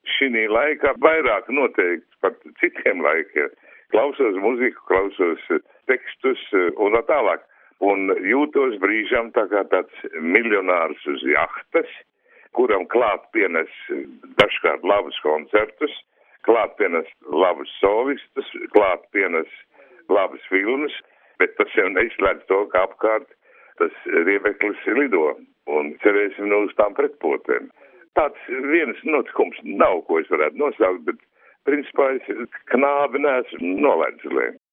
šī laikā vairāk noteikti par citiem laikiem. Klausos muziku, klausos tekstus un tā tālāk. Un jūtos brīžam tā kā tāds miljonārs uz jahtas, kuram klāt pienes dažkārt labus koncertus, klāt pienes labus solistus, klāt pienes labus filmas, bet tas jau neizslēdz to, ka apkārt tas riebeklis lido un cerēsim uz tām pretpotēm. Tāds viens notikums nav, ko es varētu nosaukt, bet principā es knābi neesmu nolaidis.